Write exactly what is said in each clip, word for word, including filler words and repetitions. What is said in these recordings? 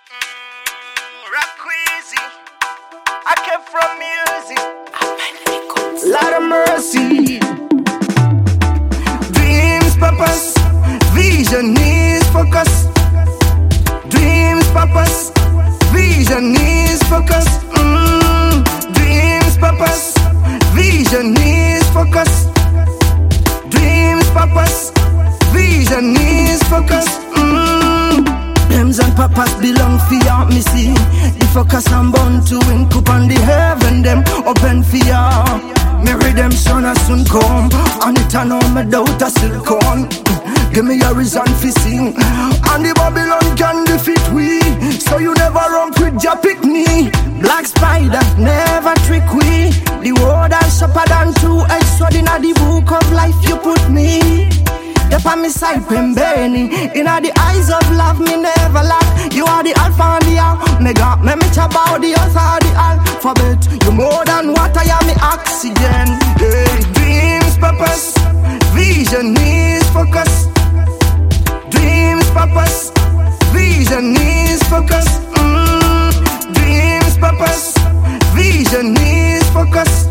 Mm, rap queasy. I came from music. Lot of mercy. Dreams, purpose, vision is focus. Dreams, purpose, vision is focus. Mm. Dreams, purpose, vision is focus. Dreams, purpose, vision is focus. Mm. Dreams and purpose belong for ya, me see. The focus I'm born to win, cup on the heaven, them open for ya. Me redemption a soon come, and it I know me doubt a still come. Give me a reason for sing, and the Babylon can defeat we. So you never run with ya pick me. Black spider never trick we. The word I sharper than two-edged sword inna the book of life you put me. Up on me side, pen burning. Inna the eyes of love, me never lack. You are the alpha and the omega. Me me chat about the author, the alphabet. You more than water, you me oxygen. Yeah. Dreams, purpose, vision is focus. Dreams, purpose, vision is focus. Mm. Dreams, purpose, vision is focus.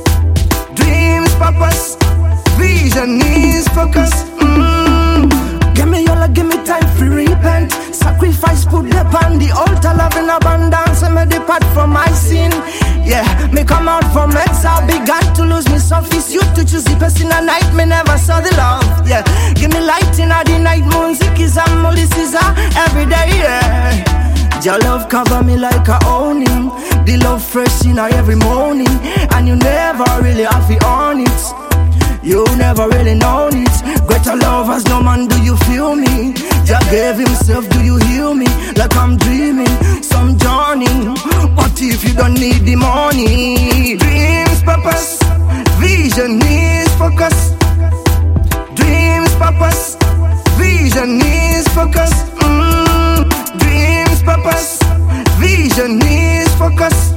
Dreams, purpose, vision is focus. Mm. Give me all, give me time for repent. Sacrifice put the on the altar, love in abundance, and me depart from my sin. Yeah, me come out from exile, began to lose me surface. You to choose the person at night, me never saw the love. Yeah, give me light in the night, moon, zikis and molisses every day. Yeah, your love cover me like a owning. The love fresh in every morning, and you never really have to own it. You never really known it. Greater love as no man, do you feel me? Jah gave himself, do you heal me? Like I'm dreaming, some journey. What if you don't need the money? Dreams, purpose, vision is focus. Dreams, purpose, vision is focus. Mm. Dreams, purpose, vision is focus.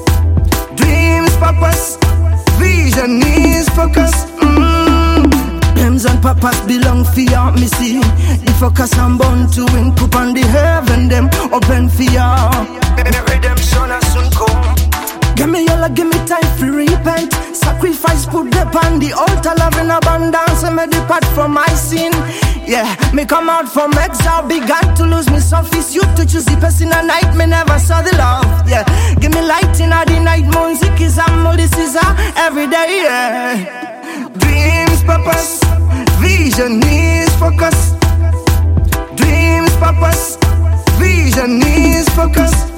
Dreams, purpose, vision is focus. Mm. Dreams and purpose belong for ya, me see. The focus I'm born to win, cup on the heaven, them open for ya. Redemption a soon come. Give me all, give me time for repent. Sacrifice put the on the altar, love in abundance, and me depart from my sin. Yeah, me come out from exile, began to lose me surface. You to choose the person at night, me never saw the love. Yeah, give me light in the night, moon, zikis and molisses every day. Yeah, dreams, purpose, vision is focus. Dreams, purpose, vision is focus.